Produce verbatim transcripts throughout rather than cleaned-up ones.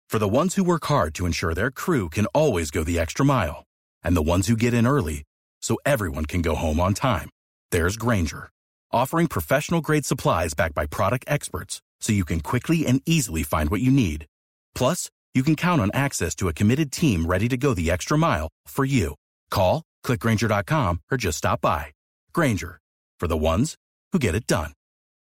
For the ones who work hard to ensure their crew can always go the extra mile, and the ones who get in early so everyone can go home on time, there's Grainger, offering professional-grade supplies backed by product experts so you can quickly and easily find what you need. Plus, you can count on access to a committed team ready to go the extra mile for you. Call, click Grainger dot com, or just stop by. Grainger, for the ones who get it done.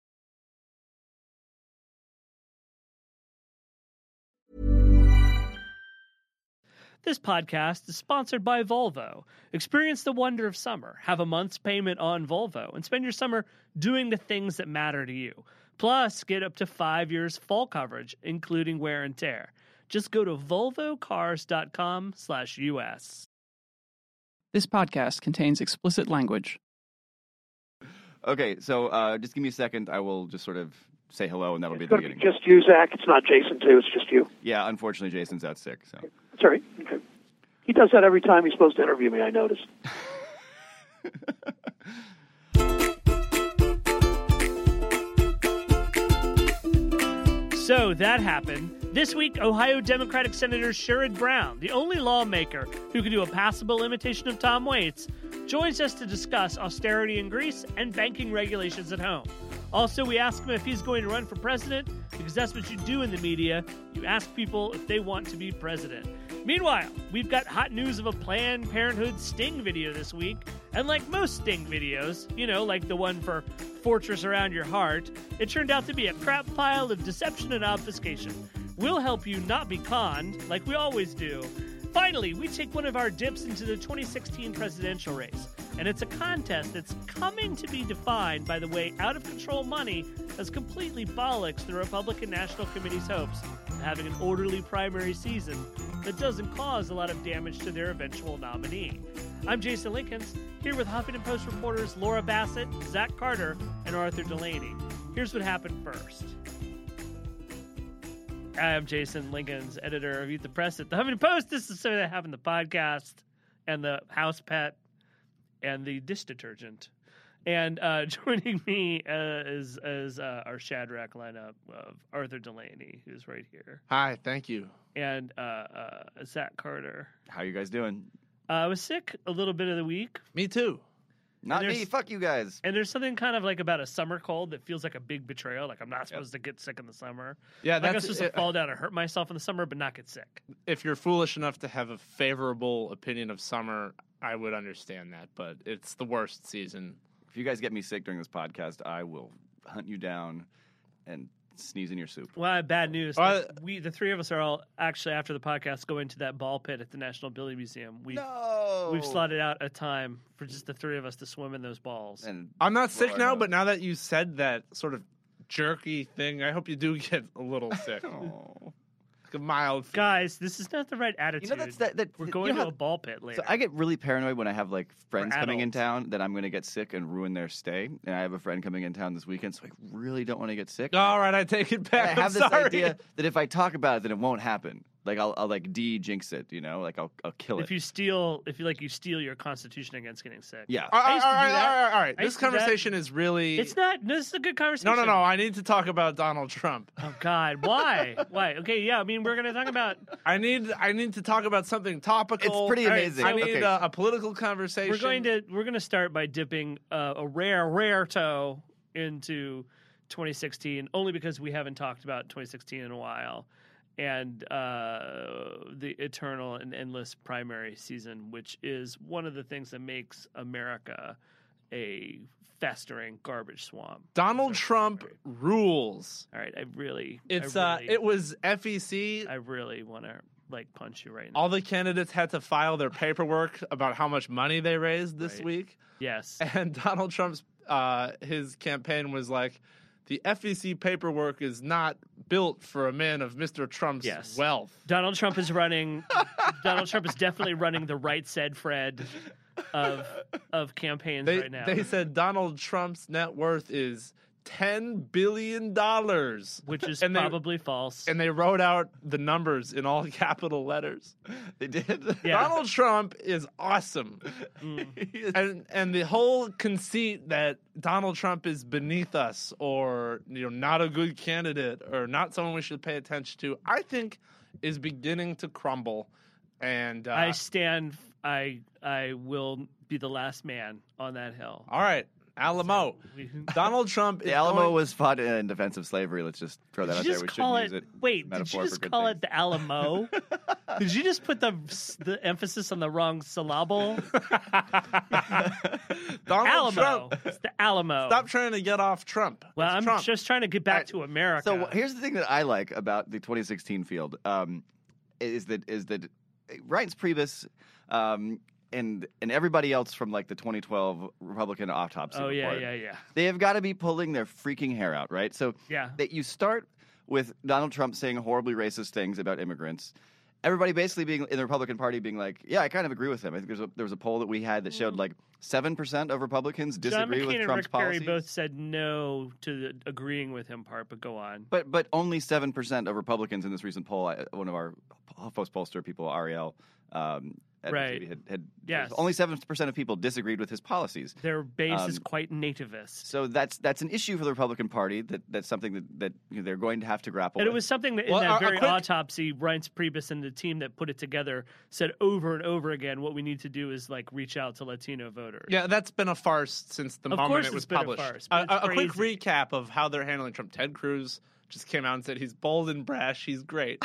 This podcast is sponsored by Volvo. Experience the wonder of summer. Have a month's payment on Volvo and spend your summer doing the things that matter to you. Plus, get up to five years fall coverage, including wear and tear. Just go to volvo cars dot com slash U S. This podcast contains explicit language. Okay, so uh, just give me a second. I will just sort of say hello, and that'll It's be the going to beginning. be just you, Zach. It's not Jason, too. It's just you. Yeah, unfortunately, Jason's out sick. So. Sorry. Okay. He does that every time he's supposed to interview me, I noticed. So that happened. This week, Ohio Democratic Senator Sherrod Brown, the only lawmaker who can do a passable imitation of Tom Waits, joins us to discuss austerity in Greece and banking regulations at home. Also, we ask him if he's going to run for president, because that's what you do in the media. You ask people if they want to be president. Meanwhile, we've got hot news of a Planned Parenthood Sting video this week. And like most Sting videos, you know, like the one for Fortress Around Your Heart, it turned out to be a crap pile of deception and obfuscation. We'll help you not be conned, like we always do. Finally, we take one of our dips into the twenty sixteen presidential race. And it's a contest that's coming to be defined by the way out-of-control money has completely bollocksed the Republican National Committee's hopes of having an orderly primary season that doesn't cause a lot of damage to their eventual nominee. I'm Jason Linkins, here with Huffington Post reporters Laura Bassett, Zach Carter, and Arthur Delaney. Here's what happened first. I'm Jason Linkins, editor of Eat the Press at the Huffington Post. This is something that happened the podcast and the house pet and the dish detergent. And uh, joining me uh, is, is uh, our Shadrach lineup of Arthur Delaney, who's right here. Hi, thank you. And uh, uh, Zach Carter. How you guys doing? Uh, I was sick a little bit of the week. Me too. Not And me. there's- Fuck you guys. And there's something kind of like about a summer cold that feels like a big betrayal. Like I'm not supposed to get sick in the summer. Yeah, Like I'm that's supposed to uh, fall down and hurt myself in the summer, but not get sick. if you're foolish enough to have a favorable opinion of summer, I would understand that, but it's the worst season. If you guys get me sick during this podcast, I will hunt you down and sneeze in your soup. Well, I have bad news. Uh, Like, we, the three of us, are all actually after the podcast going to that ball pit at the National Building Museum. We No. we've slotted out a time for just the three of us to swim in those balls. And I'm not sick Lord now, knows. but now that you said that sort of jerky thing, I hope you do get a little sick. Oh. Like a mild fever. Guys, this is not the right attitude. You know that's that. that We're you going know to how- a ball pit later. So I get really paranoid when I have like friends coming in adults. town that I'm going to get sick and ruin their stay. And I have a friend coming in town this weekend, so I really don't want to get sick. All right, I take it And back. I I'm have this sorry. idea that if I talk about it, then it won't happen. Like I'll, I'll like de-jinx it, you know, like I'll, I'll kill it. if you steal, if you like, you steal your constitution against getting sick. yeah. All I right, used to all do right, that. all right, all right. I This used to do that. conversation is really. It's not. No, this is a good conversation. No, no, no. I need to talk about Donald Trump. Oh God, why? Why? Okay, yeah. I mean, we're going to talk about. I need I need to talk about something topical. It's pretty All right, amazing. I need Okay. a, a political conversation. We're going to we're going to start by dipping uh, a rare rare toe into twenty sixteen, only because we haven't talked about twenty sixteen in a while, and uh, the eternal and endless primary season, which is one of the things that makes America a festering garbage swamp. Donald So- Trump rules. All right, I really, It's I uh, really, it was F E C. I really want to like punch you right now. All the candidates had to file their paperwork about how much money they raised this Right. week, Yes. and Donald Trump's uh, his campaign was like, the F E C paperwork is not built for a man of Mister Trump's Yes. wealth. Donald Trump is running. Donald Trump is definitely running the right said Fred of of campaigns They right now. they said Donald Trump's net worth is ten billion dollars, which is and they- probably false. and they wrote out the numbers in all capital letters. They did. Yeah. Donald Trump is awesome. Mm. He is- And and the whole conceit that Donald Trump is beneath us or you know not a good candidate or not someone we should pay attention to, I think is beginning to crumble, and uh, I stand. I I will be the last man on that hill. all right, Alamo. We- Donald Trump is The Alamo going- was fought in defense of slavery. Let's just throw that Did out you there. just We call shouldn't it? use it. Wait, did metaphor you for just good call things. it the Alamo? Did you just put the the emphasis on the wrong syllable? Donald Alamo. Trump. It's the Alamo. Stop trying to get off Trump. Well, It's I'm Trump. just trying to get back Alright, to America. So wh- here's the thing that I like about the twenty sixteen field um, is that is that Reince Priebus um, and and everybody else from like the twenty twelve Republican autopsy oh yeah, report, yeah, yeah, they have got to be pulling their freaking hair out, right? So yeah. that you start with Donald Trump saying horribly racist things about immigrants. Everybody basically being in the Republican Party being like, yeah, I kind of agree with him. I think there's a, there was a poll that we had that showed like seven percent of Republicans John disagree McCain with and Trump's Rick Perry policies. both said no to the agreeing with him part, but go on. But but only seven percent of Republicans in this recent poll. I- One of our post pollster people, Ariel, um, at Right. T V had, had Yes. only seven percent of people disagreed with his policies. Their base is Um, quite nativist. So that's that's an issue for the Republican Party. That that's something that, that you know, they're going to have to grapple And it with. was something that in Well, that a- a very quick- autopsy, Reince Priebus and the team that put it together said over and over again, what we need to do is like reach out to Latino voters. Yeah, that's been a farce since the Of moment course it was it's been a published. farce, but a, it's a quick crazy. recap of how they're handling Trump. Ted Cruz just came out and said he's bold and brash. He's great.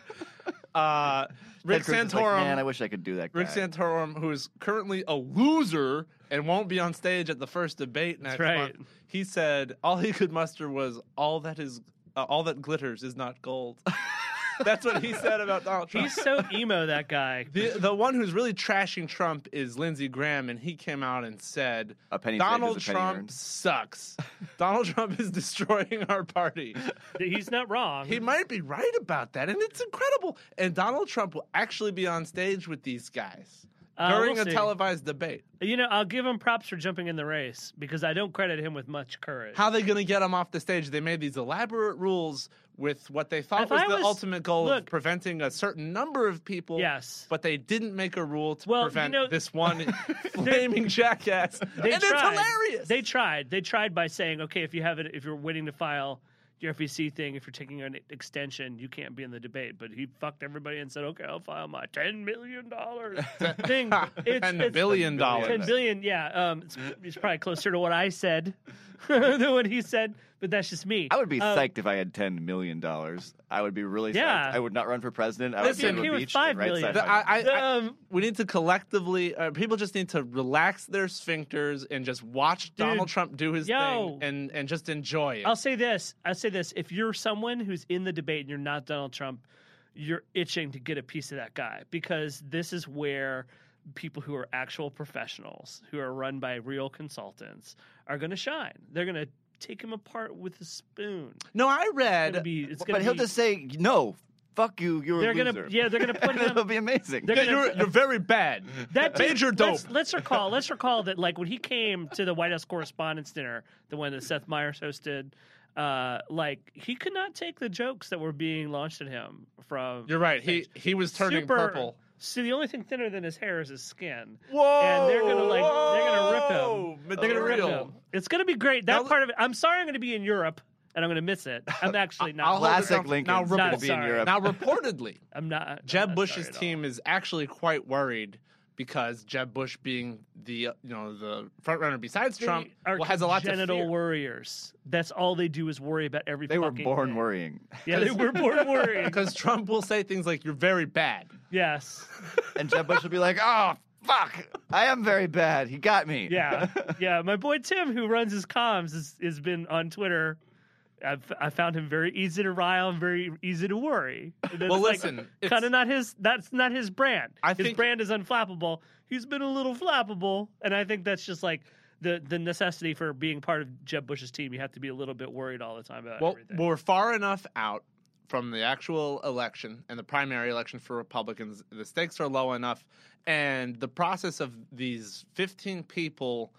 uh, Rick Ted Cruz is like, Santorum. man, I wish I could do that. Guy. Rick Santorum, who is currently a loser and won't be on stage at the first debate next right. month, he said all he could muster was all that is uh, all that glitters is not gold. That's what he said about Donald Trump. He's so emo, that guy. The the one who's really trashing Trump is Lindsey Graham, and he came out and said, A penny saved Donald is a penny Trump earned." sucks. Donald Trump is destroying our party. He's not wrong. He might be right about that, and it's incredible. And Donald Trump will actually be on stage with these guys Uh, during we'll a see. televised debate. You know, I'll give him props for jumping in the race because I don't credit him with much courage. How are they going to get him off the stage? They made these elaborate rules with what they thought If was I the was- ultimate goal look- of preventing a certain number of people. Yes. But they didn't make a rule to Well, you prevent know- this one flaming jackass. They and tried. it's hilarious. They tried. They tried by saying, okay, if you have it, if you're waiting to file your F E C thing, if you're taking an extension, you can't be in the debate. But he fucked everybody and said, okay, I'll file my ten million dollars thing. It's, ten it's- billion dollars. ten billion, yeah. Um, it's, it's probably closer to what I said than what he said, but that's just me. I would be Um, psyched if I had ten million dollars. I would be really Yeah. psyched. I would not run for president. I Listen, would go okay to a with beach five and write million. sci-fi. The- I, I, I- Um, we need to collectively, uh, people just need to relax their sphincters and just watch Dude, Donald Trump do his yo. thing and, and just enjoy it. I'll say this. I'll say this. If you're someone who's in the debate and you're not Donald Trump, you're itching to get a piece of that guy because this is where people who are actual professionals, who are run by real consultants, are going to shine. They're going to take him apart with a spoon. no, I It's read. gonna be. It's gonna But he'll be, just say, no, fuck you, you're They're a gonna. loser. Yeah, they're gonna put And it'll him. be amazing. They're Yeah, gonna- you're, you're very bad. That dude- Major dope. Let's, let's recall. Let's recall that, like when he came to the White House Correspondents' Dinner, the one that Seth Meyers hosted, uh, like he could not take the jokes that were being launched at him from. You're right. He he was turning Super- purple. See, the only thing thinner than his hair is his skin. Whoa! And they're gonna like they're gonna rip Whoa! him. They're gonna rip Material. him. It's gonna be great. That Now- part of it. I'm sorry, I'm gonna be in Europe and I'm gonna miss it. I'm actually not. I'll hold it Classic down. Lincoln. Now, Now, Not to be in sorry. Europe. Now, reportedly, I'm not. I'm Jeb not Bush's sorry at all. team is actually quite worried because Jeb Bush, being the uh, you know the front runner besides They Trump, are well, has a lot to genital fear. worriers. That's all they do is worry about every. They were fucking born thing. worrying. Yeah, they were born worrying. Because Trump will say things like "You're very bad." Yes. And Jeb Bush will be like, oh, fuck, I am very bad. He got me. Yeah. Yeah. My boy Tim, who runs his comms, has, has been on Twitter. I've, I found him very easy to rile and very easy to worry. Well, listen, it's- kind of not his. That's not his brand. I his think- brand is unflappable. He's been a little flappable, and I think that's just like the the necessity for being part of Jeb Bush's team. You have to be a little bit worried all the time about Well, everything. we're far enough out from the actual election and the primary election for Republicans. The stakes are low enough, and the process of these fifteen people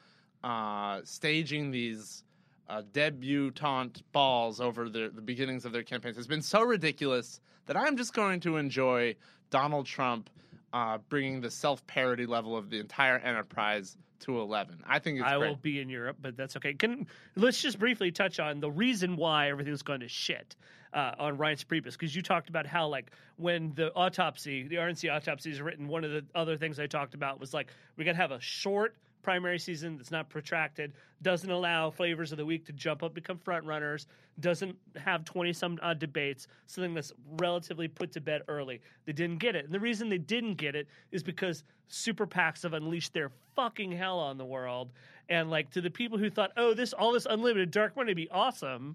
uh, staging these uh, debutante balls over the, the beginnings of their campaigns has been so ridiculous that I'm just going to enjoy Donald Trump uh, bringing the self-parody level of the entire enterprise to eleven. I think it's I great. will be in Europe, but that's okay. Can let's just briefly touch on the reason why everything's going to shit. uh, on Reince Priebus, because you talked about how, like, when the autopsy, the R N C autopsy is written, one of the other things I talked about was, like, we got to have a short primary season that's not protracted, doesn't allow flavors of the week to jump up, become front runners, doesn't have twenty-some uh, debates, something that's relatively put to bed early. They didn't get it. And the reason they didn't get it is because super PACs have unleashed their fucking hell on the world. And, like, to the people who thought, oh, this all this unlimited dark money would be awesome,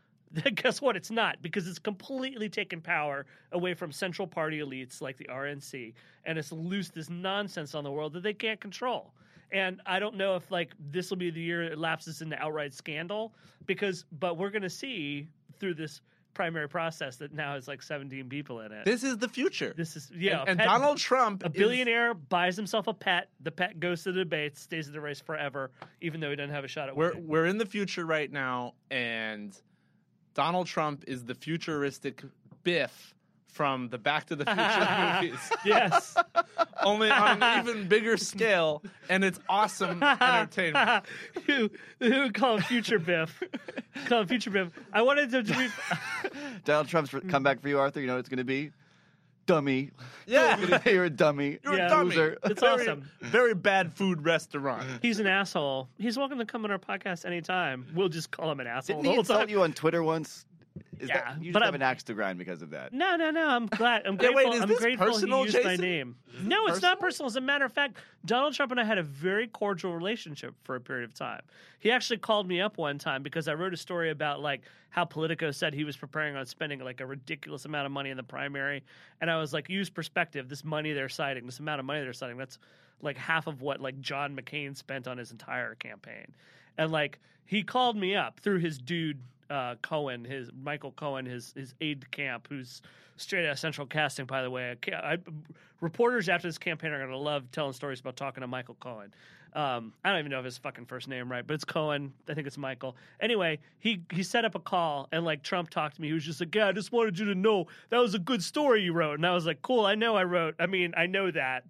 guess what? It's not, because it's completely taken power away from central party elites like the R N C, and it's loosed this nonsense on the world that they can't control. And I don't know if, like, this will be the year it lapses into outright scandal, because, but we're going to see through this primary process that now has like seventeen people in it. This is the future. This is yeah. And, and pet, Donald Trump, a billionaire, is, buys himself a pet. The pet goes to the debates, stays in the race forever, even though he doesn't have a shot at we're winning. We're in the future right now, and Donald Trump is the futuristic Biff from the Back to the Future movies. Yes. Only on an even bigger scale, and it's awesome entertainment. who, who call him Future Biff? Call him Future Biff. I wanted to read... Donald Trump's comeback for you, Arthur. You know what it's going to be? Dummy. Yeah. You're a dummy. You're Yeah. a dummy. Loser. It's very, awesome. Very bad food restaurant. He's an asshole. He's welcome to come on our podcast anytime. We'll just call him an asshole Didn't the he whole insult time. you on Twitter once? Is Yeah, that, you but just have I'm- an axe to grind because of that. No, no, no. I'm glad. I'm Yeah, grateful. wait, is I'm this grateful personal, he used my Jason? name. No, it's not personal. As a matter of fact, Donald Trump and I had a very cordial relationship for a period of time. He actually called me up one time because I wrote a story about like how Politico said he was preparing on spending like a ridiculous amount of money in the primary, and I was like, use perspective. This money they're citing, this amount of money they're citing, that's like half of what like John McCain spent on his entire campaign. And like he called me up through his dude. Uh, Cohen, his Michael Cohen, his his aide de camp, who's straight out of Central Casting, by the way. I, I, reporters after this campaign are going to love telling stories about talking to Michael Cohen. Um, I don't even know if his fucking first name right, but it's Cohen. I think it's Michael. Anyway, he he set up a call, and like Trump talked to me. He was just like, "Yeah, I just wanted you to know that was a good story you wrote." And I was like, "Cool, I know I wrote. I mean, I know that.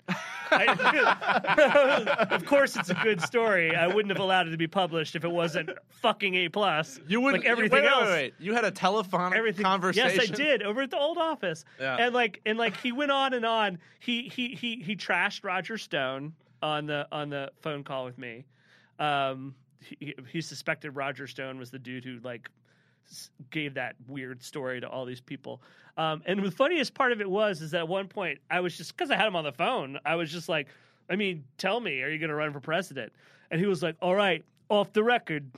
I, of course, it's a good story. I wouldn't have allowed it to be published if it wasn't fucking A plus. You wouldn't. like everything wait, wait, else. Wait, wait. You had a telephonic Everything, conversation. Yes, I did over at the old office. Yeah. And like, and like, he went on and on. He he he he trashed Roger Stone on the on the phone call with me. Um, he, he suspected Roger Stone was the dude who like s- gave that weird story to all these people. Um, and the funniest part of it was is that at one point I was just because I had him on the phone. I was just like, I mean, tell me, are you going to run for president? And he was like, all right, off the record,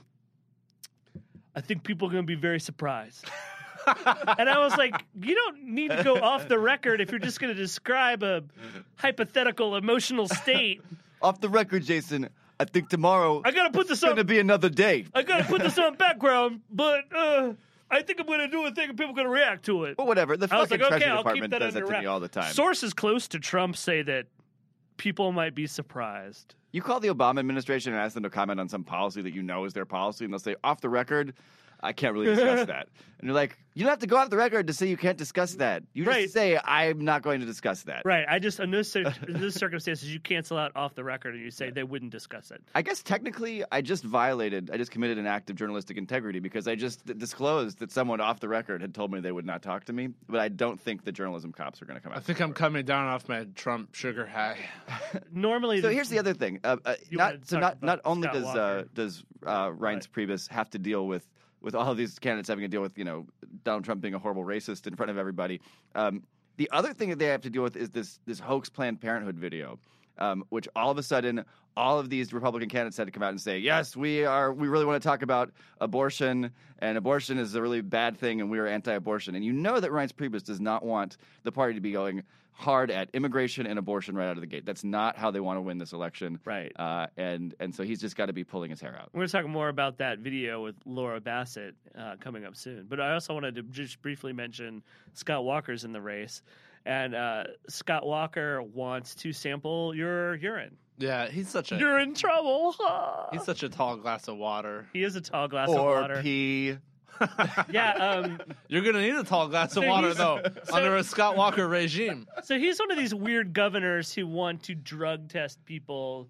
I think people are going to be very surprised. And I was like, you don't need to go off the record if you're just going to describe a hypothetical emotional state. Off the record, Jason, I think tomorrow I got to put this it's going to on. be another day. I got to put this on background, but uh, I think I'm going to do a thing and people are going to react to it. But whatever. The I was fucking like, okay, Treasury I'll keep Department that does that under to me wrap. all the time. Sources close to Trump say that people might be surprised. You call the Obama administration and ask them to comment on some policy that you know is their policy, and they'll say, off the record, I can't really discuss that. And you're like, you don't have to go off the record to say you can't discuss that. You just Right. say, I'm not going to discuss that. Right. I just, in this, cir- in this circumstances, you cancel out off the record and you say they wouldn't discuss it. I guess technically, I just violated, I just committed an act of journalistic integrity because I just d- disclosed that someone off the record had told me they would not talk to me. But I don't think the journalism cops are going to come out. I think I'm coming down off my Trump sugar high. Normally, So the- here's the other thing. Uh, uh, You wanna not so talk not about not only Scott does uh, Walker. does uh, Reince Priebus have to deal with with all of these candidates having to deal with you know Donald Trump being a horrible racist in front of everybody. Um, the other thing that they have to deal with is this this hoax Planned Parenthood video, um, which all of a sudden all of these Republican candidates had to come out and say, yes, we are we really want to talk about abortion, and abortion is a really bad thing, and we are anti-abortion. And you know that Reince Priebus does not want the party to be going hard at immigration and abortion right out of the gate. That's not how they want to win this election. Right. Uh, and and so he's just got to be pulling his hair out. We're going to talk more about that video with Laura Bassett uh, coming up soon. But I also wanted to just briefly mention Scott Walker's in the race. And uh, Scott Walker wants to sample your urine. Yeah, he's such a You're in trouble. he's such a tall glass of water. He is a tall glass Or of water. pee. Yeah. Um, You're gonna need a tall glass of So water he's- though so- under a Scott Walker regime. so he's one of these weird governors who want to drug test people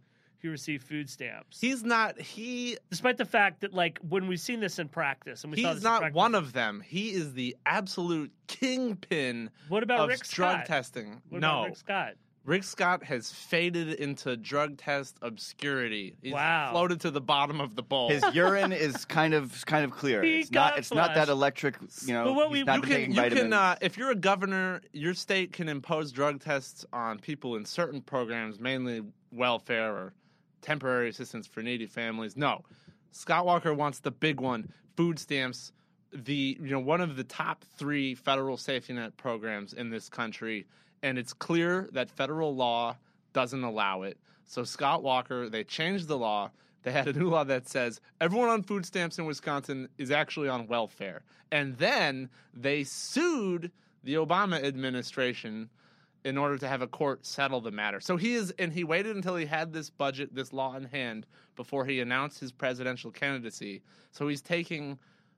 who receive food stamps. He's not. He. Despite the fact that, like, when we've seen this in practice, and we saw He's this not in practice, one of them. He is the absolute kingpin. What about of Rick drug Scott? testing? What no, about Rick Scott? Rick Scott has faded into drug test obscurity. He's Wow. floated to the bottom of the bowl. His urine is kind of kind of clear. He It's not. got It's not that flushed. electric. You know, But what he's we- not you been can, taking you vitamins. can uh, if you're a governor, your state can impose drug tests on people in certain programs, mainly welfare or temporary assistance for needy families. No, Scott Walker wants the big one: food stamps. The you know one of the top three federal safety net programs in this country, and it's clear that federal law doesn't allow it. So Scott Walker, they changed the law. They had a new law that says everyone on food stamps in Wisconsin is actually on welfare. And then they sued the Obama administration in order to have a court settle the matter. So he is, and he waited until he had this budget, this law in hand before he announced his presidential candidacy. So he's taking,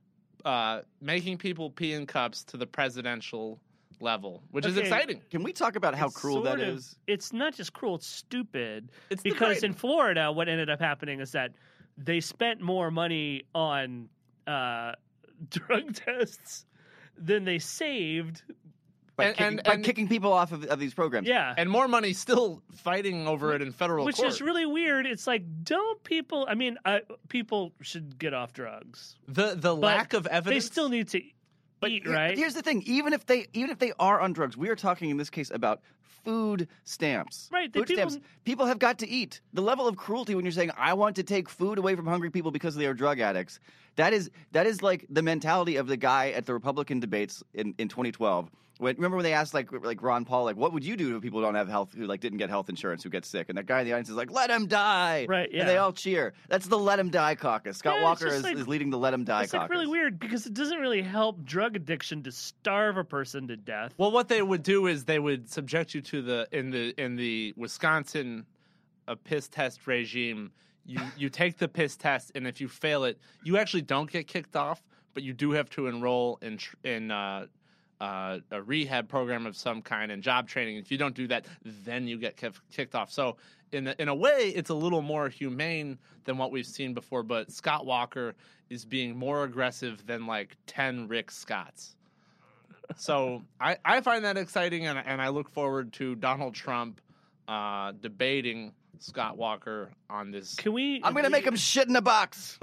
uh, making people pee in cups to the presidential level, which is Okay. exciting. Can we talk about how It's cruel that sort of- is? It's not just cruel, it's stupid. It's the because great- in Florida, what ended up happening is that they spent more money on uh, drug tests than they saved. By, And- kicking, and- by and- kicking people off of, of these programs. Yeah. And more money still fighting over it in federal Which court. is really weird. It's like, don't people, I mean, uh, people should get off drugs. the the But lack of They evidence. still need to But eat, here- right? here's the thing: even if they even if they are on drugs, we are talking in this case about food stamps. Right, the Food people- stamps. People have got to eat. The level of cruelty when you're saying I want to take food away from hungry people because they are drug addicts. That is that is like the mentality of the guy at the Republican debates in, in twenty twelve. When, remember when they asked like like Ron Paul, like, what would you do to people who don't have health, who like didn't get health insurance, who get sick? And that guy in the audience is like, let him die. Right, yeah. And they all cheer. That's the Let Him Die caucus. Scott Yeah, it's Walker just is, like- is leading the Let Him Die It's caucus. like really weird because it doesn't really help drug addiction to starve a person to death. Well, what they would do is they would subject you to the in the in the Wisconsin uh, piss test regime. You you take the piss test, and if you fail it, you actually don't get kicked off, but you do have to enroll in tr- in uh, uh, a rehab program of some kind and job training. If you don't do that, then you get kick- kicked off. So in a, in a way, it's a little more humane than what we've seen before. But Scott Walker is being more aggressive than like ten Rick Scotts. So I, I find that exciting, and, and I look forward to Donald Trump uh, debating Scott Walker on this. Can we? I'm going to make him shit in a box.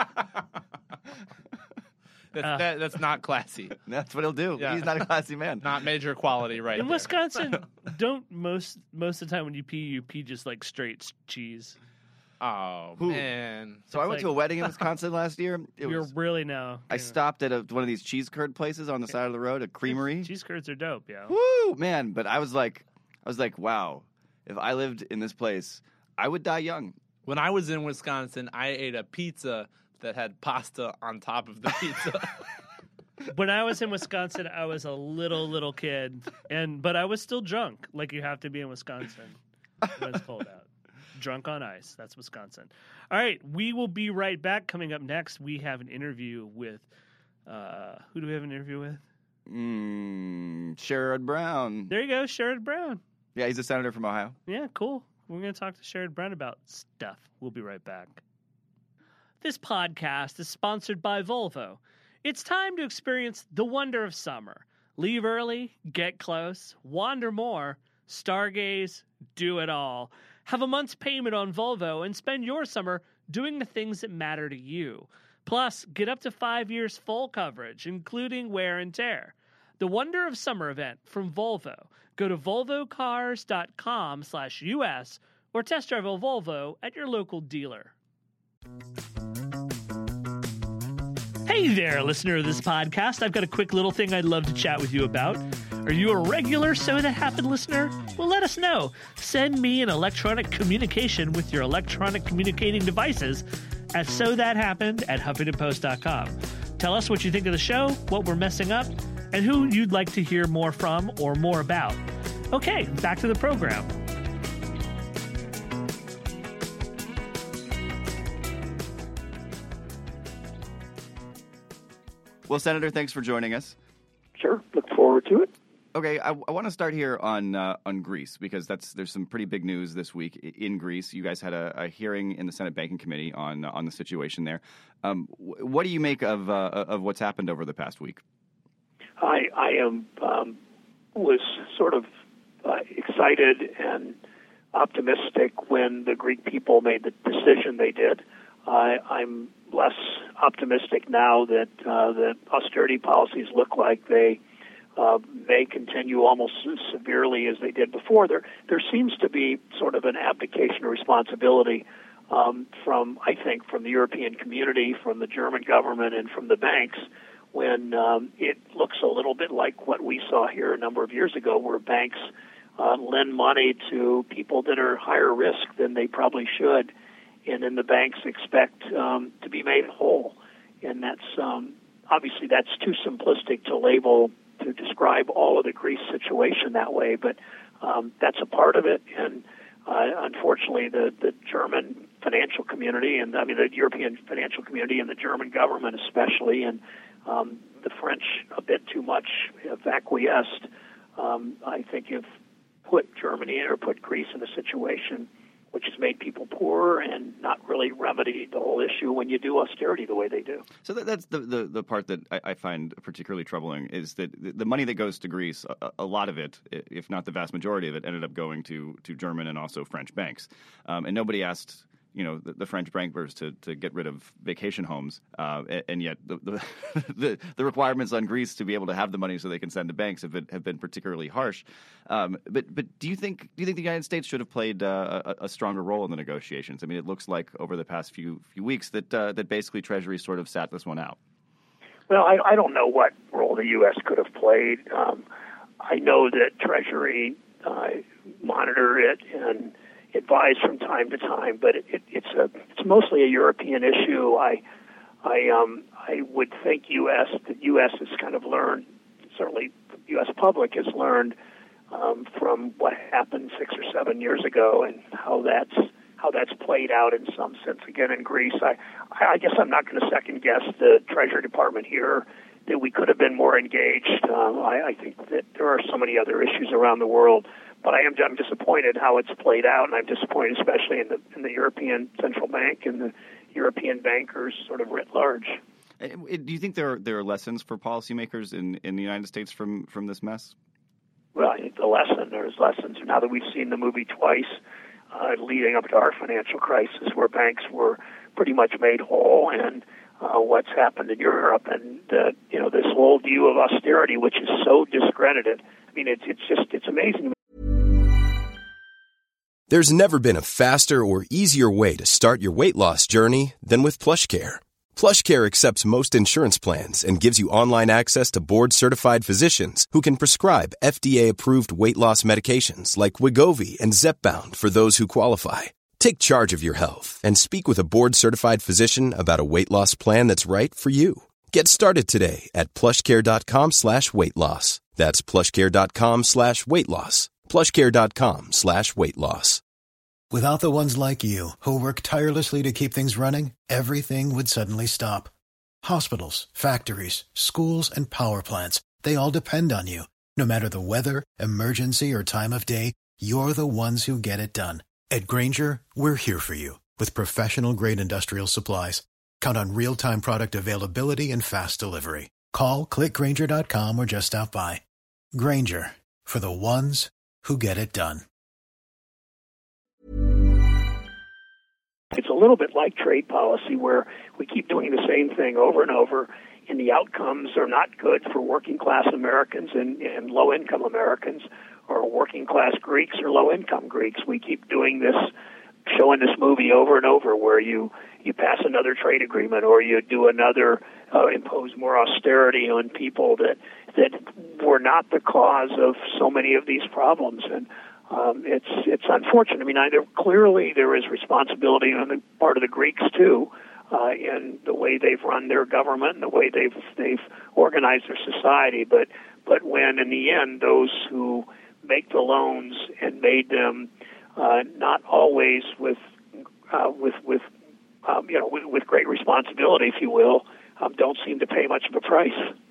That's, Uh, that, that's not classy. That's what he'll do. Yeah. He's not a classy man. Not major quality, right? In there. Wisconsin, don't most most of the time when you pee, you pee just like straight s- cheese. Oh Who? man. So I It's went to a like- wedding in Wisconsin last year. It We're was, really now. I stopped at a, one of these cheese curd places on the side of the road, a creamery. Cheese curds are dope, yeah. Woo, man! But I was like, I was like, wow. If I lived in this place, I would die young. When I was in Wisconsin, I ate a pizza that had pasta on top of the pizza. When I was in Wisconsin, I was a little little kid, and but I was still drunk, like you have to be in Wisconsin when it's cold out. Drunk on ice. That's Wisconsin. All right, we will be right back. Coming up next, we have an interview with. Uh, who do we have an interview with? Mmm, Sherrod Brown. There you go, Sherrod Brown. Yeah, he's a senator from Ohio. Yeah, cool. We're going to talk to Sherrod Brown about stuff. We'll be right back. This podcast is sponsored by Volvo. It's time to experience the wonder of summer. Leave early, get close, wander more, stargaze, do it all. Have a month's payment on Volvo and spend your summer doing the things that matter to you. Plus, get up to five years full coverage, including wear and tear. The Wonder of Summer event from Volvo. Go to volvocars.com slash US or test drive a Volvo at your local dealer. Hey there, listener of this podcast. I've got a quick little thing I'd love to chat with you about. Are you a regular So That Happened listener? Well, let us know. Send me an electronic communication with your electronic communicating devices at so that happened at huffington post dot com. Tell us what you think of the show, what we're messing up, and who you'd like to hear more from or more about. Okay, back to the program. Well, Senator, thanks for joining us. Sure, look forward to it. Okay, I, I want to start here on uh, on Greece because that's there's some pretty big news this week in Greece. You guys had a, a hearing in the Senate Banking Committee on uh, on the situation there. Um, what do you make of uh, of what's happened over the past week? I I am um, was sort of uh, excited and optimistic when the Greek people made the decision they did. Uh, I'm less optimistic now that uh, the austerity policies look like they uh, may continue almost as severely as they did before. There, there seems to be sort of an abdication of responsibility um, from, I think, from the European community, from the German government, and from the banks, when um, it looks a little bit like what we saw here a number of years ago, where banks uh, lend money to people that are higher risk than they probably should, and then the banks expect um, to be made whole. And that's um, obviously that's too simplistic to label, to describe all of the Greece situation that way, but um, that's a part of it. And uh, unfortunately, the, the German financial community, and I mean the European financial community and the German government especially, and um, the French a bit too much have acquiesced, um, I think have put Germany or put Greece in a situation which has made people poorer and not really remedied the whole issue when you do austerity the way they do. So that, that's the, the, the part that I, I find particularly troubling is that the money that goes to Greece, a, a lot of it, if not the vast majority of it, ended up going to, to German and also French banks. Um, and nobody asked you know, the, the French bankers to, to get rid of vacation homes, uh, and yet the, the the the requirements on Greece to be able to have the money so they can send to banks have been have been particularly harsh. Um, but but do you think do you think the United States should have played uh, a, a stronger role in the negotiations? I mean, it looks like over the past few few weeks that uh, that basically Treasury sort of sat this one out. Well, I, I don't know what role the U S could have played. Um, I know that Treasury uh, monitor it and advise from time to time, but it, it, it's a it's mostly a European issue. I I um I would think U S the U S has kind of learned, certainly the U S public has learned um, from what happened six or seven years ago and how that's how that's played out in some sense again in Greece. I I guess I'm not going to second guess the Treasury Department here that we could have been more engaged. Um, I, I think that there are so many other issues around the world. But I am I'm disappointed how it's played out, and I'm disappointed especially in the in the European Central Bank and the European bankers sort of writ large. Do you think there are, there are lessons for policymakers in, in the United States from, from this mess? Well, I think the lesson, there's lessons. Now that we've seen the movie twice, uh, leading up to our financial crisis, where banks were pretty much made whole, and uh, what's happened in Europe, and uh, you know this whole view of austerity, which is so discredited. I mean, it's it's just it's amazing. There's never been a faster or easier way to start your weight loss journey than with PlushCare. PlushCare accepts most insurance plans and gives you online access to board-certified physicians who can prescribe F D A-approved weight loss medications like Wegovy and Zepbound for those who qualify. Take charge of your health and speak with a board-certified physician about a weight loss plan that's right for you. Get started today at plushcare.com slash weight loss. That's plushcare.com slash weight loss. plushcare.com slash weight loss. Without the ones like you, who work tirelessly to keep things running, everything would suddenly stop. Hospitals, factories, schools, and power plants, they all depend on you. No matter the weather, emergency, or time of day, you're the ones who get it done. At Grainger, we're here for you with professional-grade industrial supplies. Count on real-time product availability and fast delivery. Call, click Grainger dot com, or just stop by. Grainger, for the ones who get it done. It's a little bit like trade policy, where we keep doing the same thing over and over, and the outcomes are not good for working-class Americans and, and low-income Americans, or working-class Greeks or low-income Greeks. We keep doing this, showing this movie over and over, where you, you pass another trade agreement, or you do another, uh, impose more austerity on people that that were not the cause of so many of these problems. And um, it's it's unfortunate. I mean, I, there, clearly there is responsibility on the part of the Greeks too, uh, in the way they've run their government and the way they've they've organized their society. But but when in the end those who make the loans and made them uh, not always with uh, with with um, you know with, with great responsibility, if you will, um, don't seem to pay much of a price.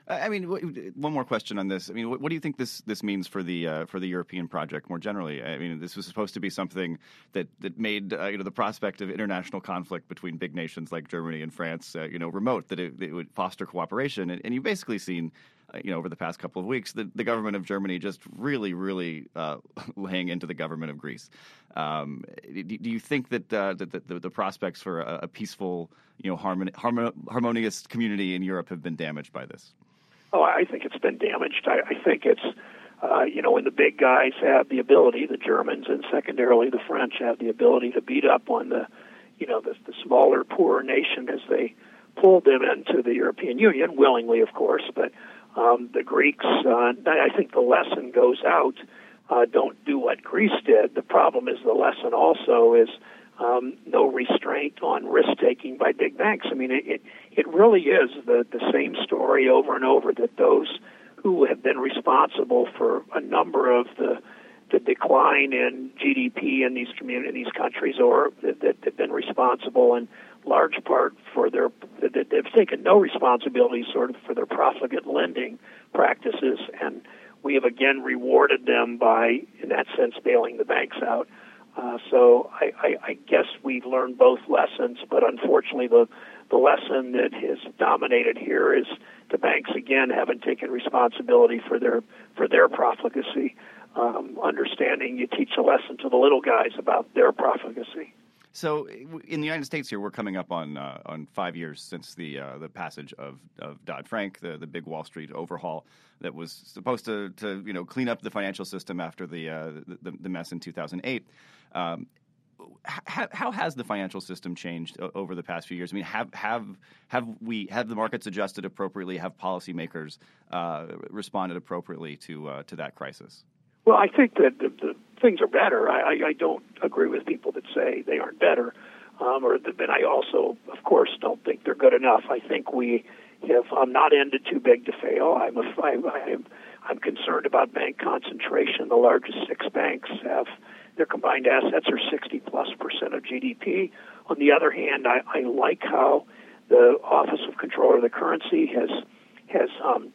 I mean, one more question on this. I mean, what, what do you think this, this means for the uh, for the European project more generally? I mean, this was supposed to be something that that made uh, you know the prospect of international conflict between big nations like Germany and France, uh, you know, remote. That it, it would foster cooperation, and, and you've basically seen, uh, you know, over the past couple of weeks, the, the government of Germany just really, really uh, laying into the government of Greece. Um, do, do you think that, uh, that the, the prospects for a, a peaceful, you know, harmon, harmon, harmonious community in Europe have been damaged by this? Oh, I think it's been damaged. I, I think it's, uh, you know, when the big guys have the ability, the Germans and secondarily the French have the ability to beat up on the, you know, the, the smaller, poorer nation as they pulled them into the European Union, willingly, of course. But um, the Greeks, uh, I think the lesson goes out, uh, don't do what Greece did. The problem is the lesson also is Um, no restraint on risk-taking by big banks. I mean, it, it, it really is the, the same story over and over, that those who have been responsible for a number of the, the decline in G D P in these communities, these countries, or that, that have been responsible in large part for their, that they've taken no responsibility sort of for their profligate lending practices, and we have again rewarded them by, in that sense, bailing the banks out. Uh, so I, I, I guess we've learned both lessons, but unfortunately the, the lesson that has dominated here is the banks, again, haven't taken responsibility for their for their profligacy. Um, understanding you teach a lesson to the little guys about their profligacy. So in the United States here, we're coming up on uh, on five years since the uh, the passage of, of Dodd-Frank, the, the big Wall Street overhaul that was supposed to, to you know clean up the financial system after the uh, the, the mess in two thousand eight. Um, how, how has the financial system changed over the past few years? I mean, have have have we have the markets adjusted appropriately? Have policymakers uh, responded appropriately to uh, to that crisis? Well, I think that the, the things are better. I, I, I don't agree with people that say they aren't better, um, or the, and I also, of course, don't think they're good enough. I think we have. I'm not into too big to fail. I'm a, I, I'm I'm concerned about bank concentration. The largest six banks have their combined assets are sixty plus percent of G D P. On the other hand, I, I like how the Office of Comptroller of the Currency has has um,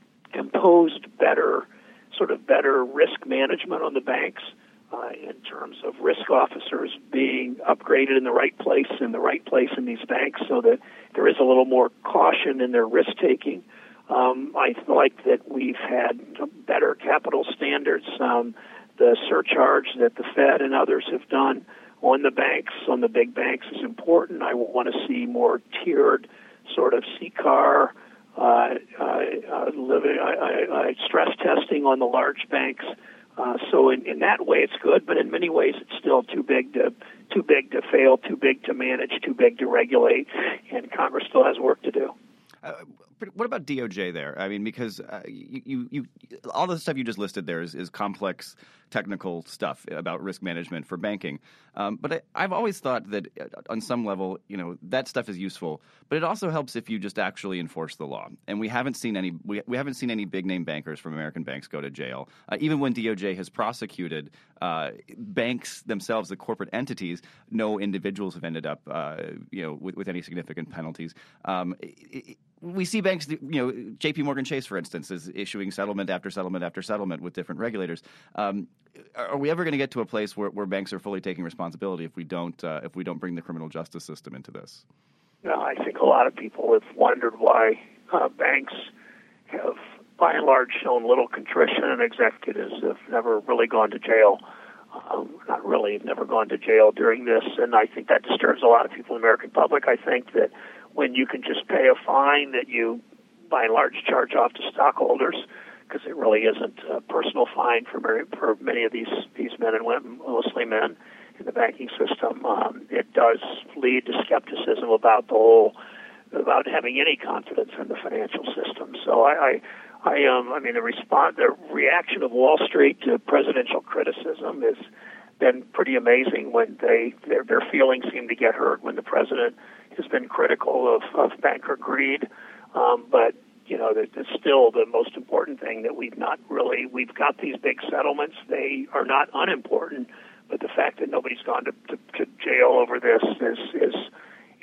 imposed better. sort of better risk management on the banks uh, in terms of risk officers being upgraded in the right place, in the right place in these banks, so that there is a little more caution in their risk-taking. Um, I like that we've had better capital standards. Um, the surcharge that the Fed and others have done on the banks, on the big banks, is important. I want to see more tiered sort of C C A R, Uh, uh, uh, living, uh, uh, stress testing on the large banks. Uh, so in, in that way, it's good, but in many ways, it's still too big to too big to fail, too big to manage, too big to regulate, and Congress still has work to do. Uh, what about D O J there? I mean, because uh, you, you, you, all the stuff you just listed there is, is complex technical stuff about risk management for banking. Um, but I, I've always thought that on some level, you know, that stuff is useful. But it also helps if you just actually enforce the law. And we haven't seen any we, we haven't seen any big name bankers from American banks go to jail. Uh, even when D O J has prosecuted uh, banks themselves, the corporate entities, no individuals have ended up, uh, you know, with, with any significant penalties. Um, it, it, we see banks, you know, J P Morgan Chase, for instance, is issuing settlement after settlement after settlement with different regulators. Um, are we ever going to get to a place where, where banks are fully taking responsibility if we don't uh, if we don't bring the criminal justice system into this? No, I think a lot of people have wondered why uh, banks have, by and large, shown little contrition, and executives have never really gone to jail. Um, not really, have never gone to jail during this, and I think that disturbs a lot of people in the American public. I think that when you can just pay a fine that you, by and large, charge off to stockholders, because it really isn't a personal fine for very, for many of these these men and women, mostly men, in the banking system, um, it does lead to skepticism about the whole, about having any confidence in the financial system. So I, I, I um, I mean, the response, the reaction of Wall Street to presidential criticism has been pretty amazing. When they their their feelings seem to get hurt when the president has been critical of, of banker greed, um, but. You know, it's still the most important thing that we've not really, we've got these big settlements. They are not unimportant, but the fact that nobody's gone to, to, to jail over this is, is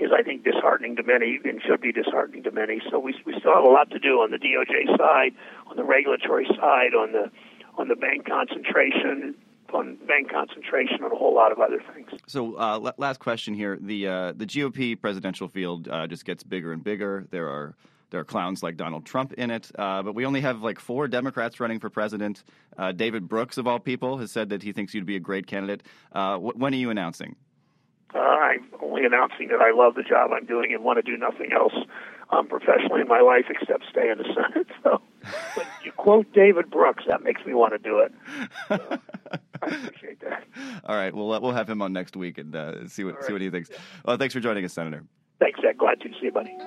is, I think, disheartening to many and should be disheartening to many. So we we still have a lot to do on the D O J side, on the regulatory side, on the on the bank concentration, on bank concentration, and a whole lot of other things. So, uh, l- last question here: the uh, the G O P presidential field uh, just gets bigger and bigger. There are there are clowns like Donald Trump in it, uh, but we only have like four Democrats running for president. Uh, David Brooks, of all people, has said that he thinks you'd be a great candidate. Uh, wh- when are you announcing? Uh, I'm only announcing that I love the job I'm doing and want to do nothing else um, professionally in my life except stay in the Senate. So, but you quote David Brooks, that makes me want to do it. So, I appreciate that. All right, we'll we'll have him on next week and uh, see what right. see what he thinks. Well, thanks for joining us, Senator. Thanks, Ed. Glad to see you, buddy.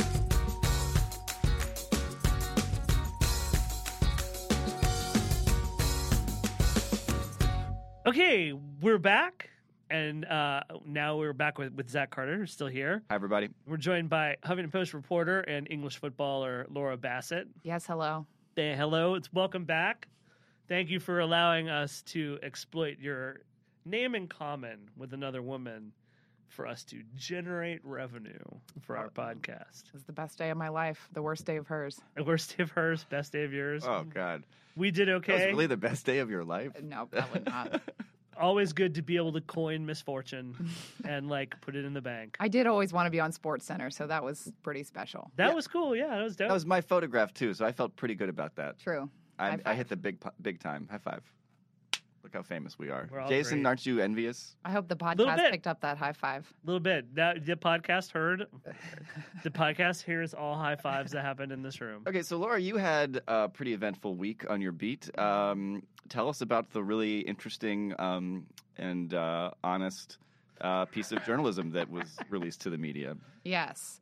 Okay, we're back. And uh, now we're back with, with Zach Carter, who's still here. Hi, everybody. We're joined by Huffington Post reporter and English footballer Laura Bassett. Yes, hello. Hey, hello, it's welcome back. Thank you for allowing us to exploit your name in common with another woman for us to generate revenue for our podcast. It was the best day of my life, the worst day of hers. The worst day of hers, best day of yours. Oh, God. We did okay. That was really the best day of your life? No, probably not. Always good to be able to coin misfortune and like put it in the bank. I did always want to be on Sports Center, so that was pretty special. That Yeah. was cool. Yeah, that was dope. That was my photograph, too, so I felt pretty good about that. True. I, High I five. hit the big pu- big time. High five. Look how famous we are. We're all Jason, great. aren't you envious? I hope the Little podcast bit. picked up that high five. A little bit. That the podcast heard. The podcast hears all high fives that happened in this room. Okay, so Laura, you had a pretty eventful week on your beat. Um, tell us about the really interesting um, and uh, honest uh, piece of journalism that was released to the media. Yes.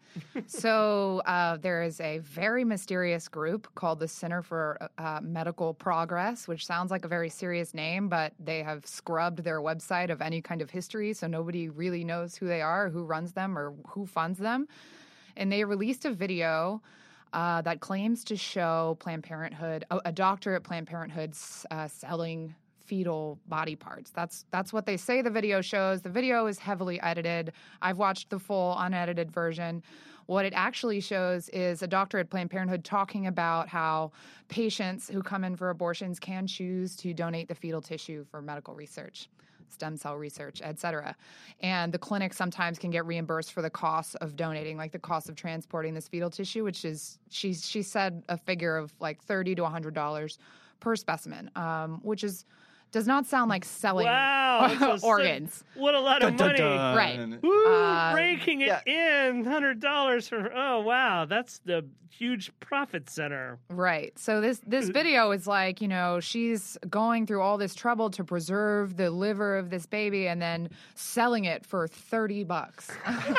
So uh, there is a very mysterious group called the Center for uh, Medical Progress, which sounds like a very serious name, but they have scrubbed their website of any kind of history, so nobody really knows who they are, who runs them, or who funds them. And they released a video uh, that claims to show Planned Parenthood, a, a doctor at Planned Parenthood uh, selling fetal body parts. That's that's what they say the video shows. The video is heavily edited. I've watched the full unedited version. What it actually shows is a doctor at Planned Parenthood talking about how patients who come in for abortions can choose to donate the fetal tissue for medical research, stem cell research, et cetera. And the clinic sometimes can get reimbursed for the cost of donating, like the cost of transporting this fetal tissue, which is, she, she said a figure of like thirty to one hundred dollars per specimen, um, which is does not sound like selling Wow, that's a- organs. What a lot of Dun, money! dun, dun. Right. Woo, Uh, raking it yeah. in, hundred dollars for. Oh wow, that's the huge profit center. Right. So this this video is like, you know, she's going through all this trouble to preserve the liver of this baby and then selling it for thirty bucks.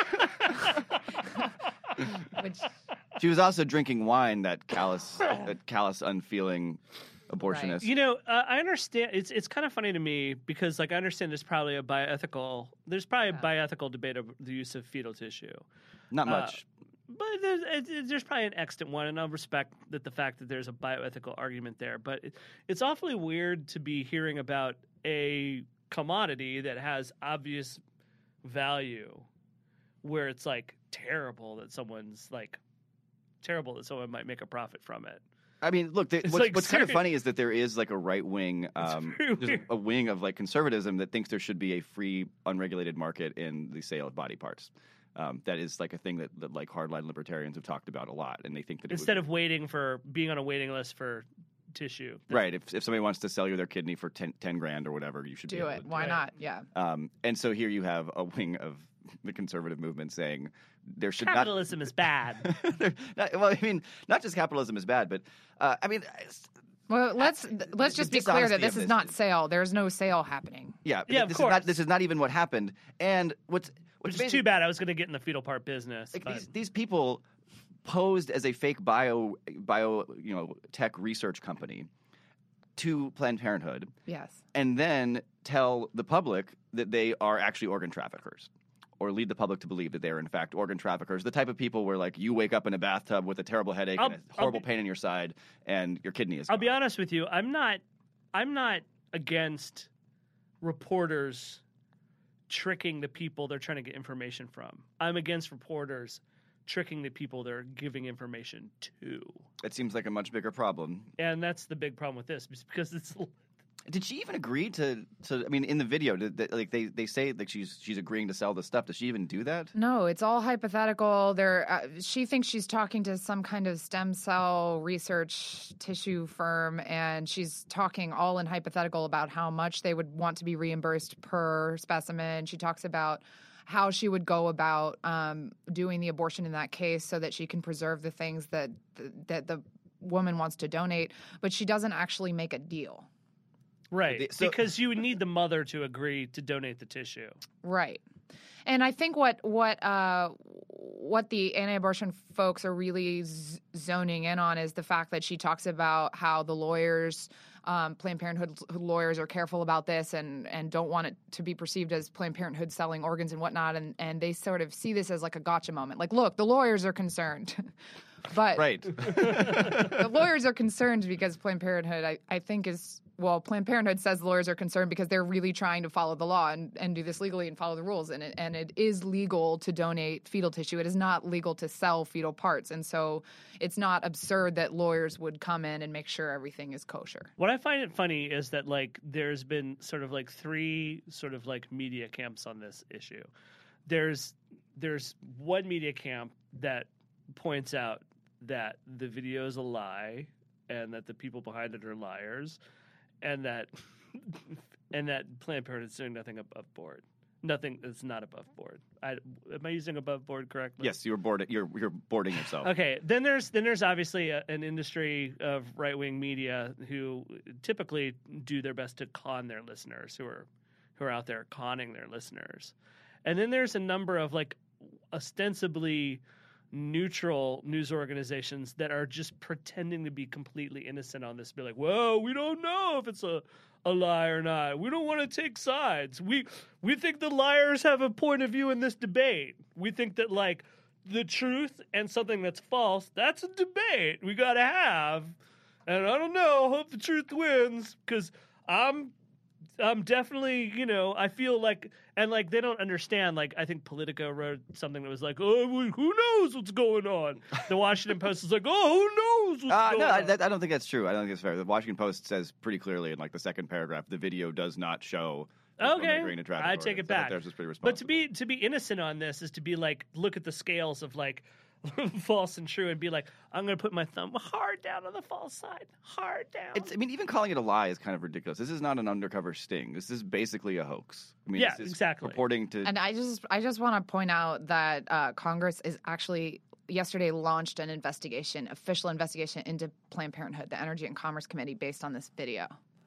Which She was also drinking wine, that callous, that callous, unfeeling abortionist. You know, uh, I understand. It's it's kind of funny to me because, like, I understand there's probably a bioethical. There's probably a bioethical debate over the use of fetal tissue. Not much. Uh, but there's, it, it- there's probably an extant one, and I'll respect that the fact that there's a bioethical argument there. But it, it's awfully weird to be hearing about a commodity that has obvious value, where it's like terrible that someone's like terrible that someone might make a profit from it. I mean, look, the, It's what's, like what's kind of serious- funny is that there is like a right wing, um, very there's weird. a wing of like conservatism that thinks there should be a free, unregulated market in the sale of body parts. Um, that is like a thing that, that like hardline libertarians have talked about a lot, and they think that it Instead would, of waiting for being on a waiting list for tissue. right. If if somebody wants to sell you their kidney for ten, ten grand or whatever, you should be do able it. to Why Right. not? Yeah. Um, and so here you have a wing of the conservative movement saying there should Capitalism is bad. not. There- not- well, I mean, not just capitalism is bad, but uh, I mean, it's- Well, let's let's the just be clear dishonesty that this of is this not is- sale. There's no sale happening. yeah, Yeah, of this course. is not this is not even what happened. And what's what's Which is amazing- too bad. I was going to get in the fetal part business. Like but- these, these people posed as a fake bio bio you know tech research company to Planned Parenthood, Yes. and then tell the public that they are actually organ traffickers, or lead the public to believe that they are in fact organ traffickers. The type of people where like you wake up in a bathtub with a terrible headache I'll- and a I'll horrible be- pain in your side, and your kidney is. I'll be gone. honest with you. I'm not. I'm not against reporters tricking the people they're trying to get information from. I'm against reporters tricking the people they're giving information to. It seems like a much bigger problem. And that's the big problem with this, because it's... Did she even agree to, to I mean, in the video, did they, like they, they say like she's she's agreeing to sell the stuff. Does she even do that? No, it's all hypothetical. There, uh, she thinks she's talking to some kind of stem cell research tissue firm, and she's talking all in hypothetical about how much they would want to be reimbursed per specimen. She talks about how she would go about um, doing the abortion in that case so that she can preserve the things that that the woman wants to donate, but she doesn't actually make a deal. Right, so, because you would need the mother to agree to donate the tissue. Right. And I think what what uh, what the anti-abortion folks are really z- zoning in on is the fact that she talks about how the lawyers, um, Planned Parenthood lawyers, are careful about this and, and don't want it to be perceived as Planned Parenthood selling organs and whatnot, and, and they sort of see this as like a gotcha moment. Like, look, the lawyers are concerned. But right. the lawyers are concerned because Planned Parenthood, I, I think, is – well, Planned Parenthood says the lawyers are concerned because they're really trying to follow the law and, and do this legally and follow the rules. And it, and it is legal to donate fetal tissue. It is not legal to sell fetal parts. And so it's not absurd that lawyers would come in and make sure everything is kosher. What I find it funny is that, like, there's been sort of like three sort of like media camps on this issue. There's there's one media camp that points out that the video is a lie and that the people behind it are liars, and that and that Planned Parenthood is doing nothing above board. Nothing is not above board. I, am I using above board correctly? Yes, you're board. You're you're boarding yourself. Okay. Then there's then there's obviously a, an industry of right wing media who typically do their best to con their listeners, who are who are out there conning their listeners, and then there's a number of like ostensibly neutral news organizations that are just pretending to be completely innocent on this. Be like, well, we don't know if it's a, a lie or not. We don't want to take sides. We we think the liars have a point of view in this debate. We think that, like, the truth and something that's false, that's a debate we got to have. And I don't know, I hope the truth wins, because I'm I'm definitely, you know, I feel like, and like they don't understand. Like, I think Politico wrote something that was like, oh, who knows what's going on? The Washington Post is like, oh, who knows what's uh, going no, on? I, that, I don't think that's true. I don't think it's fair. The Washington Post says pretty clearly in like the second paragraph, the video does not show. Okay, I take it back. Theirs is pretty but to be to be innocent on this is to be like, look at the scales of like false and true, and be like, I'm going to put my thumb hard down on the false side, hard down. It's, I mean, even calling it a lie is kind of ridiculous. This is not an undercover sting. This is basically a hoax. I mean, yeah, this is exactly. Purporting to, and I just I just want to point out that uh, Congress is actually yesterday launched an investigation, official investigation into Planned Parenthood, the Energy and Commerce Committee, based on this video.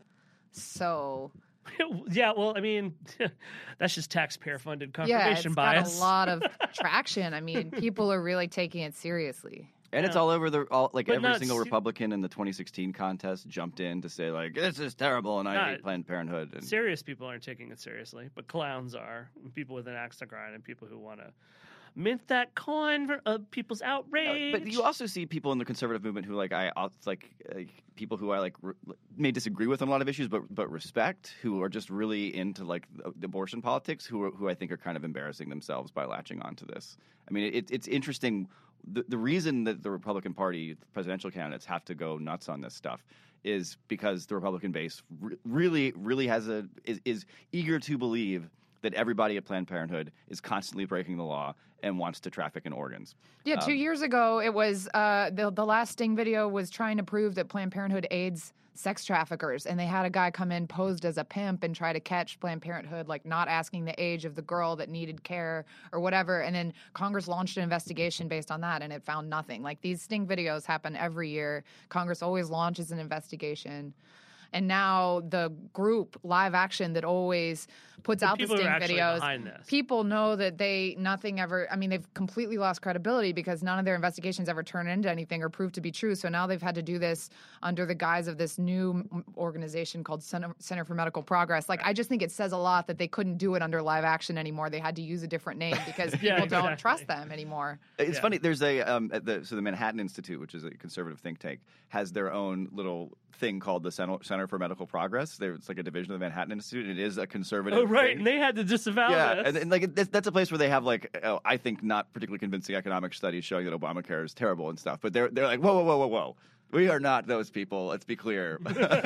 So. Yeah, well, I mean, that's just taxpayer-funded yeah, confirmation it's bias. got a lot of traction. I mean, people are really taking it seriously. And Yeah. it's all over the all, like But every not single se- Republican in the twenty sixteen contest jumped in to say like this is terrible and I Not- hate Planned Parenthood. And Serious people aren't taking it seriously, but clowns are. And people with an axe to grind, and people who want to mint that coin for uh, people's outrage. But you also see people in the conservative movement who like I it's like, like people who I like re- may disagree with on a lot of issues, but but respect, who are just really into like abortion politics, who are, who I think are kind of embarrassing themselves by latching onto this. I mean, it, it's interesting. The, the reason that the Republican Party presidential candidates have to go nuts on this stuff is because the Republican base re- really, really has a is, is eager to believe that everybody at Planned Parenthood is constantly breaking the law and wants to traffic in organs. Yeah, two Um, years ago, it was uh, the the last Sting video was trying to prove that Planned Parenthood aids sex traffickers, and they had a guy come in posed as a pimp and try to catch Planned Parenthood, like not asking the age of the girl that needed care or whatever. And then Congress launched an investigation based on that, and it found nothing. Like, these Sting videos happen every year. Congress always launches an investigation. And now the group, Live Action, that always puts The out the people who Sting are actually videos, behind this. people know that they nothing ever. I mean, they've completely lost credibility because none of their investigations ever turn into anything or prove to be true. So now they've had to do this under the guise of this new m- organization called Center, Center for Medical Progress. Like, I just think it says a lot that they couldn't do it under Live Action anymore. They had to use a different name because people Yeah, don't exactly. trust them anymore. It's Yeah. funny. There's a um, at the, so the Manhattan Institute, which is a conservative think tank, has their own little thing called the Center, Center for Medical Progress. There, it's like a division of the Manhattan Institute. And it is a conservative Oh, right, thing. and they had to disavow Yeah, this. and, and like that's, that's a place where they have like oh, I think not particularly convincing economic studies showing that Obamacare is terrible and stuff. But they're they're like whoa whoa whoa whoa whoa. We are not those people. Let's be clear.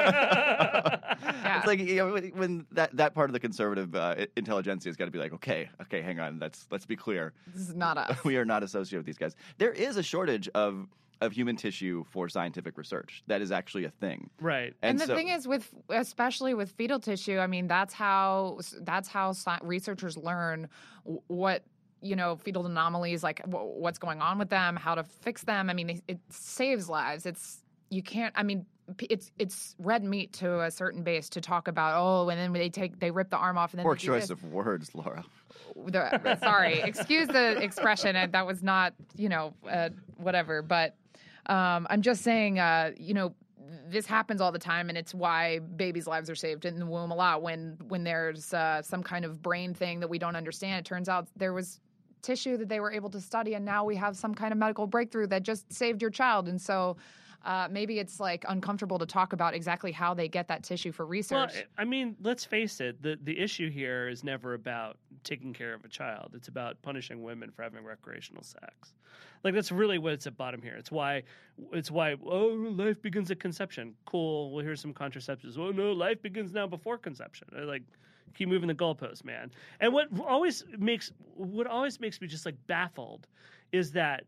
It's like you know, when that, that part of the conservative uh, intelligentsia has got to be like, okay, okay, hang on, let's let's be clear. This is not us. We are not associated with these guys. There is a shortage of of human tissue for scientific research. That is actually a thing. Right. And, And the so- thing is, with especially with fetal tissue, I mean, that's how that's how sci- researchers learn w- what you know fetal anomalies, like w- what's going on with them, how to fix them. I mean, it, it saves lives. It's you can't. I mean, p- it's it's red meat to a certain base to talk about. Oh, and then they take they rip the arm off and then Poor they do choice this. of words, Laura. The, sorry, excuse the expression. and That was not, you know, uh, whatever. But um, I'm just saying, uh, you know, this happens all the time, and it's why babies' lives are saved in the womb a lot. When when there's uh, some kind of brain thing that we don't understand, it turns out there was tissue that they were able to study, and now we have some kind of medical breakthrough that just saved your child. And so uh, maybe it's like uncomfortable to talk about exactly how they get that tissue for research. Well, I mean, let's face it. The the issue here is never about taking care of a child. It's about punishing women for having recreational sex. Like that's really what it's at bottom here. It's why it's why oh life begins at conception. Cool. Well, here's some contraceptives. Oh no, life begins now before conception. Like keep moving the goalposts, man. And what always makes what always makes me just like baffled is that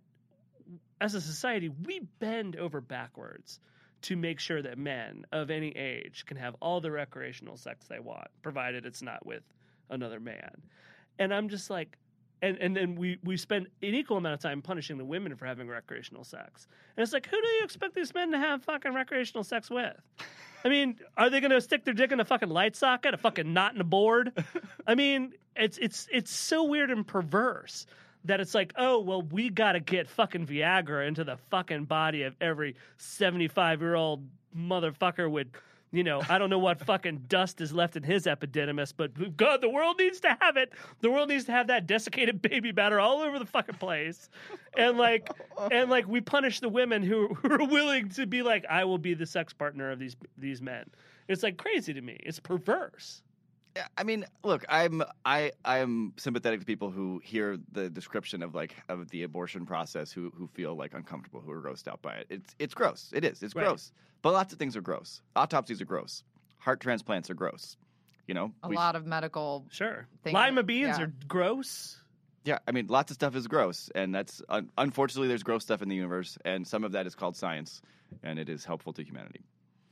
as a society we bend over backwards to make sure that men of any age can have all the recreational sex they want, provided it's not with another man. And I'm just like, and, and then we, we spend an equal amount of time punishing the women for having recreational sex. And it's like, who do you expect these men to have fucking recreational sex with? I mean, are they going to stick their dick in a fucking light socket, a fucking knot in a board? I mean, it's it's it's so weird and perverse that it's like, oh, well, we got to get fucking Viagra into the fucking body of every seventy-five-year-old motherfucker with, you know, I don't know what fucking dust is left in his epididymis, but God, the world needs to have it. The world needs to have that desiccated baby batter all over the fucking place. And like, and like we punish the women who, who are willing to be like, I will be the sex partner of these, these men. It's like crazy to me. It's perverse. Yeah, I mean, look, I'm I I'm sympathetic to people who hear the description of like of the abortion process who who feel like uncomfortable, who are grossed out by it. It's it's gross. It is. It's Right. gross. But lots of things are gross. Autopsies are gross. Heart transplants are gross. You know, a We- lot of medical. Sure. Thing- Lima beans yeah. are gross. Yeah, I mean, lots of stuff is gross, and that's un- unfortunately there's gross stuff in the universe, and some of that is called science, and it is helpful to humanity.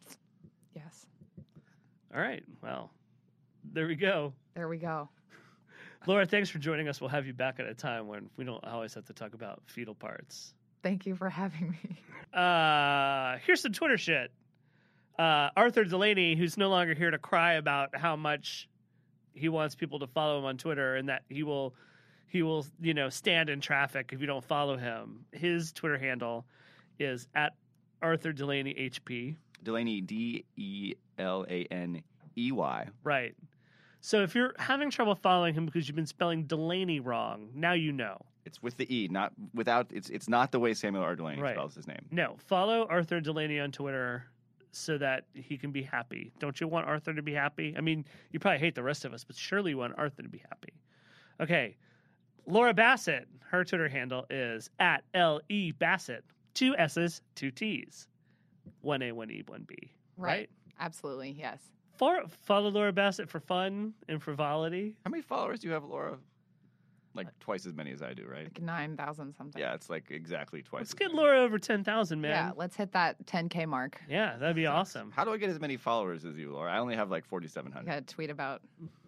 Yes. All right. Well, there we go. There we go. Laura, thanks for joining us. We'll have you back at a time when we don't always have to talk about fetal parts. Thank you for having me. Uh, here's some Twitter shit. Uh, Arthur Delaney, who's no longer here to cry about how much he wants people to follow him on Twitter and that he will, he will, you know, stand in traffic if you don't follow him. His Twitter handle is at Arthur Delaney H P. Delaney, D E L A N E Y. Right. So if you're having trouble following him because you've been spelling Delaney wrong, now you know. It's with the E, not without. It's it's not the way Samuel R. Delaney Right. spells his name. No, follow Arthur Delaney on Twitter so that he can be happy. Don't you want Arthur to be happy? I mean, you probably hate the rest of us, but surely you want Arthur to be happy. Okay. Laura Bassett, her Twitter handle is at L E Bassett. Two S's, two T's. One A, one E, one B. Right? Absolutely. Yes. For, follow Laura Bassett for fun and frivolity. How many followers do you have, Laura? Like twice as many as I do, right? Like nine thousand something. Yeah, it's like exactly twice. Let's as get many. Laura over ten thousand, Yeah. man. Let's hit that ten K mark. Yeah, that'd be awesome. How do I get as many followers as you, Laura? I only have like forty-seven You hundred. got to tweet about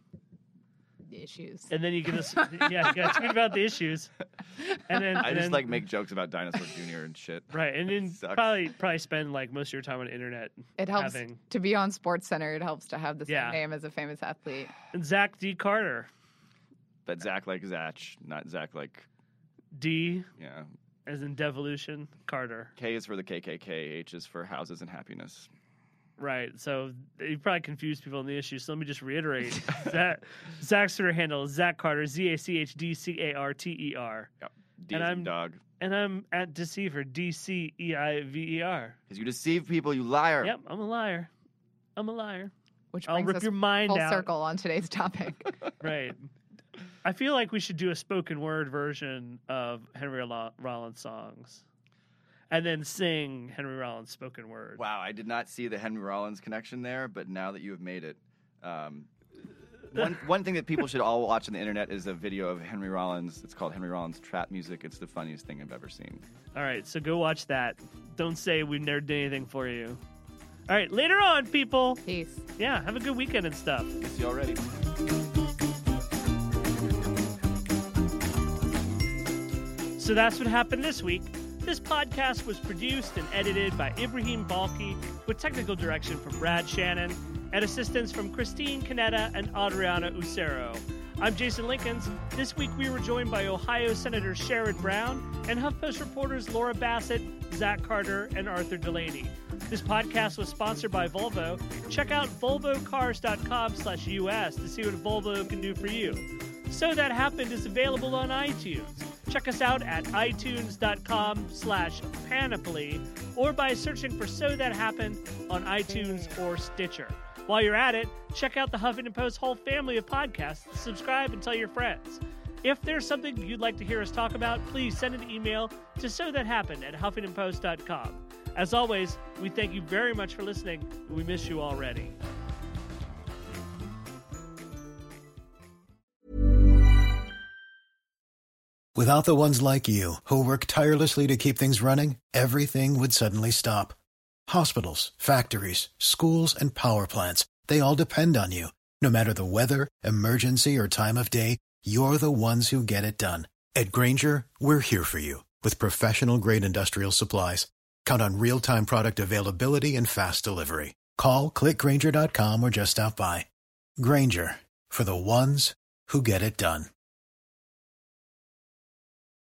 the issues. And then you get us, yeah, you got to tweet about the issues. And then I and just then, like make jokes about Dinosaur Junior and shit. right, and then Sucks. probably probably spend like most of your time on the internet. It helps having, to be on Sports Center. It helps to have the same Yeah. name as a famous athlete. and Zach D Carter, But Zach like Zach, not Zach like D yeah. as in devolution, Carter. K is for the K K K. H is for houses and happiness. Right, so you probably confused people on the issue. So let me just reiterate: Zach, Zach's Twitter handle is Zach Carter, Z A C H D C A R T E R, Yep. D And is in I'm- dog. and I'm at Deceiver, D C E I V E R. Because you deceive people, you liar. Yep, I'm a liar. I'm a liar. Which I'll brings rip us your mind full out. circle on today's topic. Right. I feel like we should do a spoken word version of Henry Rollins songs and then sing Henry Rollins spoken word. Wow, I did not see the Henry Rollins connection there, but now that you have made it, um, one one thing that people should all watch on the internet is a video of Henry Rollins. It's called Henry Rollins Trap Music. It's the funniest thing I've ever seen. All right, so go watch that. Don't say we never did anything for you. All right, later on, people. Peace. Yeah, have a good weekend and stuff. See you already. So that's what happened this week. This podcast was produced and edited by Ibrahim Balki with technical direction from Brad Shannon and assistance from Christine Canetta and Adriana Ucero. I'm Jason Linkins. This week we were joined by Ohio Senator Sherrod Brown and HuffPost reporters Laura Bassett, Zach Carter, and Arthur Delaney. This podcast was sponsored by Volvo. Check out volvocars.com slash US to see what Volvo can do for you. So That Happened is available on iTunes. Check us out at itunes.com slash panoply or by searching for So That Happened on iTunes or Stitcher. While you're at it, check out the Huffington Post whole family of podcasts. Subscribe and tell your friends. If there's something you'd like to hear us talk about, please send an email to so that happened at huffington post dot com. As always, we thank you very much for listening, and we miss you already. Without the ones like you, who work tirelessly to keep things running, everything would suddenly stop. Hospitals, factories, schools, and power plants, they all depend on you. No matter the weather, emergency, or time of day, you're the ones who get it done. At Grainger, we're here for you with professional-grade industrial supplies. Count on real-time product availability and fast delivery. Call, click Grainger dot com, or just stop by. Grainger, for the ones who get it done.